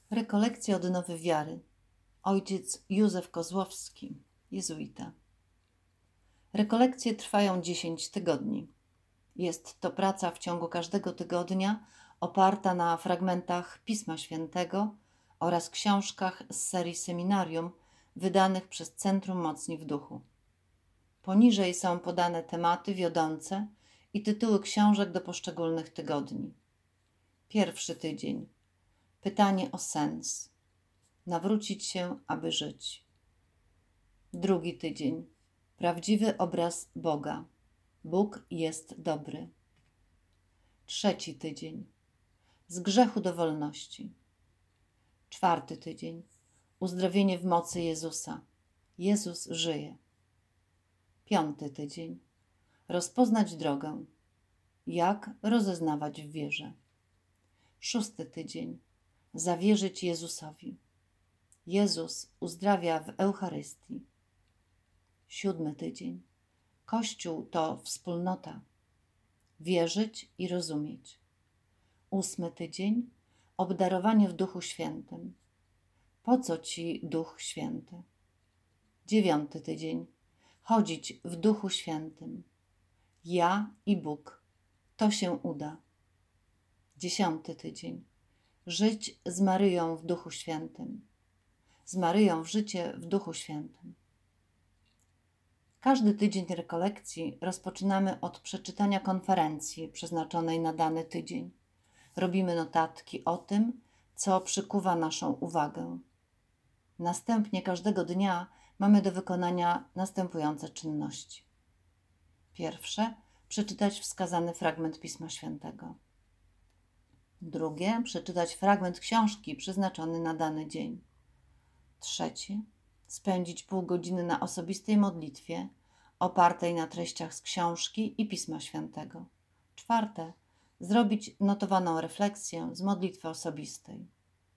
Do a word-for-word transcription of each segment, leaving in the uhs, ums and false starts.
Rekolekcje odnowy wiary. Ojciec Józef Kozłowski, jezuita. Rekolekcje trwają dziesięć tygodni. Jest to praca w ciągu każdego tygodnia oparta na fragmentach Pisma Świętego oraz książkach z serii seminarium wydanych przez Centrum Mocni w Duchu. Poniżej są podane tematy wiodące i tytuły książek do poszczególnych tygodni. Pierwszy tydzień. Pytanie o sens. Nawrócić się, aby żyć. Drugi tydzień. Prawdziwy obraz Boga. Bóg jest dobry. Trzeci tydzień. Z grzechu do wolności. Czwarty tydzień. Uzdrowienie w mocy Jezusa. Jezus żyje. Piąty tydzień. Rozpoznać drogę. Jak rozeznawać w wierze. Szósty tydzień. Zawierzyć Jezusowi. Jezus uzdrawia w Eucharystii. Siódmy tydzień. Kościół to wspólnota. Wierzyć i rozumieć. Ósmy tydzień. Obdarowanie w Duchu Świętym. Po co Ci Duch Święty? Dziewiąty tydzień. Chodzić w Duchu Świętym. Ja i Bóg. To się uda. Dziesiąty tydzień. Żyć z Maryją w Duchu Świętym. Z Maryją w życie w Duchu Świętym. Każdy tydzień rekolekcji rozpoczynamy od przeczytania konferencji przeznaczonej na dany tydzień. Robimy notatki o tym, co przykuwa naszą uwagę. Następnie każdego dnia mamy do wykonania następujące czynności. Pierwsze, przeczytać wskazany fragment Pisma Świętego. Drugie, przeczytać fragment książki przeznaczony na dany dzień. Trzecie, spędzić pół godziny na osobistej modlitwie opartej na treściach z książki i Pisma Świętego. Czwarte, zrobić notowaną refleksję z modlitwy osobistej.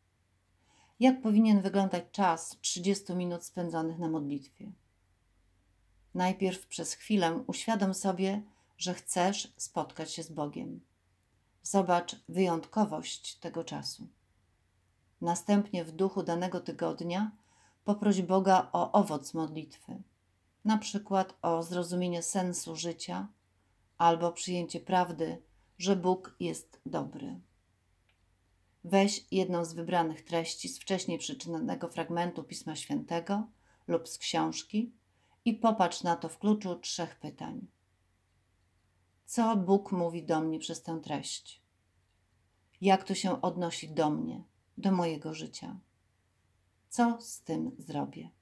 Jak powinien wyglądać czas trzydziestu minut spędzonych na modlitwie? Najpierw przez chwilę uświadom sobie, że chcesz spotkać się z Bogiem. Zobacz wyjątkowość tego czasu. Następnie w duchu danego tygodnia poproś Boga o owoc modlitwy, na przykład o zrozumienie sensu życia albo przyjęcie prawdy, że Bóg jest dobry. Weź jedną z wybranych treści z wcześniej przeczytanego fragmentu Pisma Świętego lub z książki i popatrz na to w kluczu trzech pytań. Co Bóg mówi do mnie przez tę treść? Jak to się odnosi do mnie, do mojego życia? Co z tym zrobię?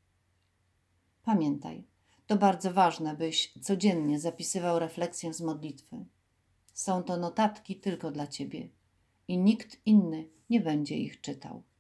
Pamiętaj, to bardzo ważne, byś codziennie zapisywał refleksję z modlitwy. Są to notatki tylko dla Ciebie i nikt inny nie będzie ich czytał.